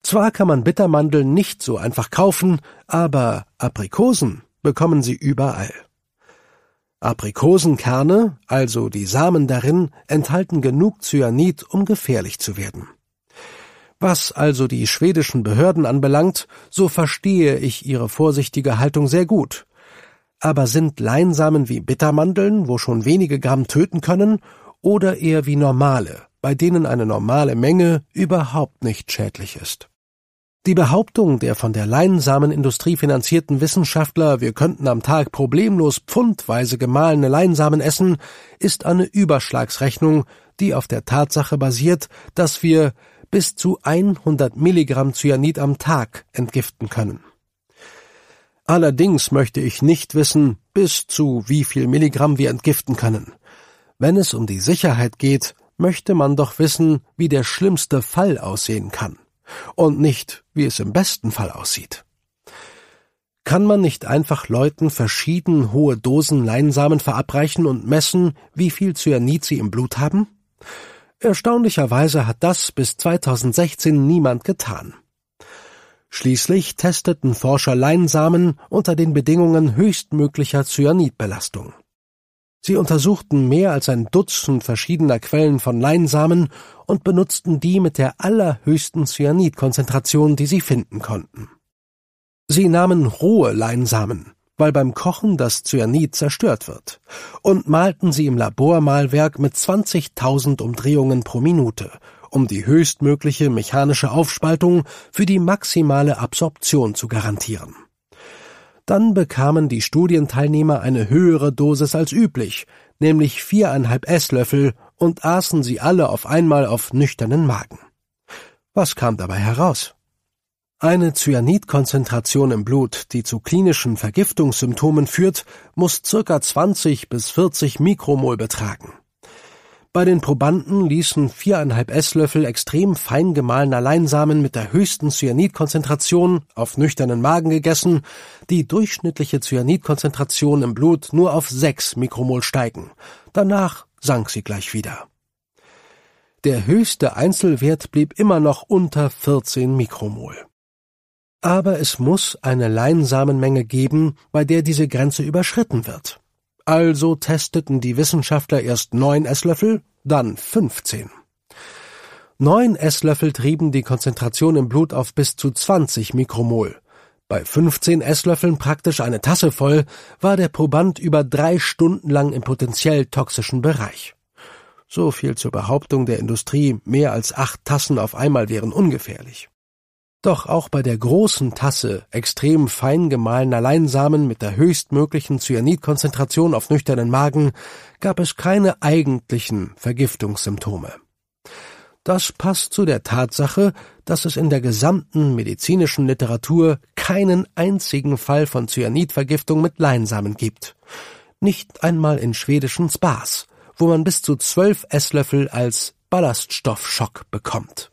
Zwar kann man Bittermandeln nicht so einfach kaufen, aber Aprikosen bekommen Sie überall. Aprikosenkerne, also die Samen darin, enthalten genug Cyanid, um gefährlich zu werden. Was also die schwedischen Behörden anbelangt, so verstehe ich ihre vorsichtige Haltung sehr gut. Aber sind Leinsamen wie Bittermandeln, wo schon wenige Gramm töten können, oder eher wie normale, bei denen eine normale Menge überhaupt nicht schädlich ist? Die Behauptung der von der Leinsamenindustrie finanzierten Wissenschaftler, wir könnten am Tag problemlos pfundweise gemahlene Leinsamen essen, ist eine Überschlagsrechnung, die auf der Tatsache basiert, dass wir bis zu 100 Milligramm Cyanid am Tag entgiften können. Allerdings möchte ich nicht wissen, bis zu wie viel Milligramm wir entgiften können. Wenn es um die Sicherheit geht, möchte man doch wissen, wie der schlimmste Fall aussehen kann und nicht, wie es im besten Fall aussieht. Kann man nicht einfach Leuten verschieden hohe Dosen Leinsamen verabreichen und messen, wie viel Cyanid sie im Blut haben? Erstaunlicherweise hat das bis 2016 niemand getan. Schließlich testeten Forscher Leinsamen unter den Bedingungen höchstmöglicher Cyanidbelastung. Sie untersuchten mehr als ein Dutzend verschiedener Quellen von Leinsamen und benutzten die mit der allerhöchsten Cyanidkonzentration, die sie finden konnten. Sie nahmen rohe Leinsamen, weil beim Kochen das Cyanid zerstört wird, und malten sie im Labormalwerk mit 20.000 Umdrehungen pro Minute, um die höchstmögliche mechanische Aufspaltung für die maximale Absorption zu garantieren. Dann bekamen die Studienteilnehmer eine höhere Dosis als üblich, nämlich 4,5 Esslöffel, und aßen sie alle auf einmal auf nüchternen Magen. Was kam dabei heraus? Eine Cyanidkonzentration im Blut, die zu klinischen Vergiftungssymptomen führt, muss ca. 20 bis 40 Mikromol betragen. Bei den Probanden ließen 4,5 Esslöffel extrem fein gemahlener Leinsamen mit der höchsten Cyanidkonzentration auf nüchternen Magen gegessen, die durchschnittliche Cyanidkonzentration im Blut nur auf 6 Mikromol steigen. Danach sank sie gleich wieder. Der höchste Einzelwert blieb immer noch unter 14 Mikromol. Aber es muss eine Leinsamenmenge geben, bei der diese Grenze überschritten wird. Also testeten die Wissenschaftler erst 9 Esslöffel, dann 15. 9 Esslöffel trieben die Konzentration im Blut auf bis zu 20 Mikromol. Bei 15 Esslöffeln, praktisch eine Tasse voll, war der Proband über 3 Stunden lang im potenziell toxischen Bereich. So viel zur Behauptung der Industrie, mehr als 8 Tassen auf einmal wären ungefährlich. Doch auch bei der großen Tasse extrem fein gemahlener Leinsamen mit der höchstmöglichen Cyanidkonzentration auf nüchternen Magen gab es keine eigentlichen Vergiftungssymptome. Das passt zu der Tatsache, dass es in der gesamten medizinischen Literatur keinen einzigen Fall von Cyanidvergiftung mit Leinsamen gibt. Nicht einmal in schwedischen Spas, wo man bis zu 12 Esslöffel als Ballaststoffschock bekommt.